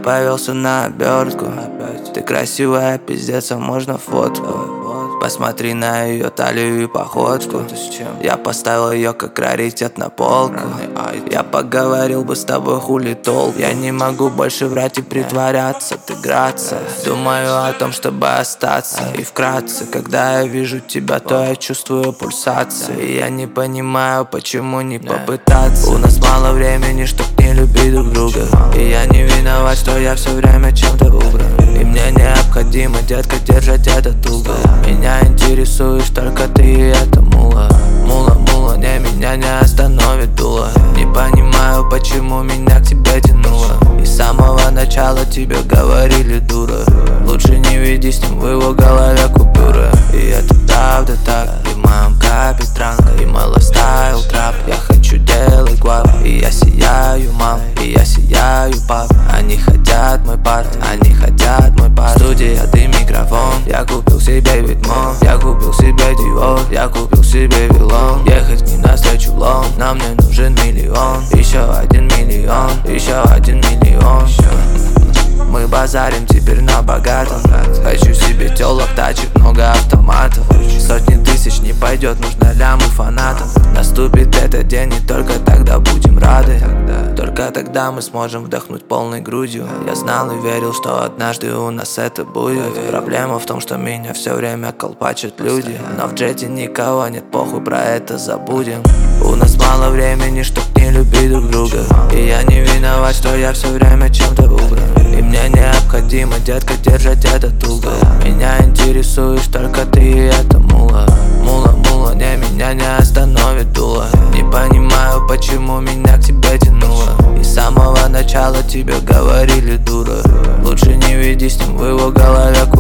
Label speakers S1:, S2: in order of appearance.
S1: повелся на обертку. Ты красивая, пиздец, а можно фотку? Посмотри на ее талию и походку. Я поставил ее как раритет на полку. Я поговорил бы с тобой, хули толк. Я не могу больше врать и притворяться, отыграться. Думаю о том, чтобы остаться. И вкратце, когда я вижу тебя, то я чувствую пульсацию. И я не понимаю, почему не попытаться. У нас мало времени, чтоб не любить друг друга. И я не виноват, что я все время чем-то убран. И мне необходимо, детка, держать это туго. Меня интересуешь только ты и эта мула. Мула, меня не остановит дуло. Не понимаю, почему меня к тебе тянуло. И с самого начала тебе говорили, дура, лучше не веди с ним, в его голове купюры. И это правда так, и в моем капе транка, и мой лайфстайл трап. Я хочу делать гвап, и я сияю, мам, и я сияю, пап. Они хотят мой парт, они хотят мой парт. Студия, ты микрофон, я купил себе Витмон, я купил себе Диор, я купил себе вилон. Ехать к ним навстречу лом, нам мне нужен миллион. Еще 1 миллион, еще 1 миллион. Мы базарим теперь на богатом. Хочу себе телок, тачек, много автоматов. Сотни тысяч не пойдет, нужно ляму фанатам. Наступит этот день, и только тогда будем рады. Только тогда мы сможем вдохнуть полной грудью. Я знал и верил, что однажды у нас это будет. Проблема в том, что меня все время колпачат люди. Но в джете никого нет, похуй, про это забудем. У нас мало времени, чтоб не любить друг друга. И я не виноват, что я все время чем-то убран. И мне необходимо, детка, держать это туго. Меня интересуешь только ты и эта мула. Мула, меня не остановит дуло. Не понимаю, почему меня к тебе тянуло. И с самого начала тебе говорили, дура, лучше не веди с ним, в его голове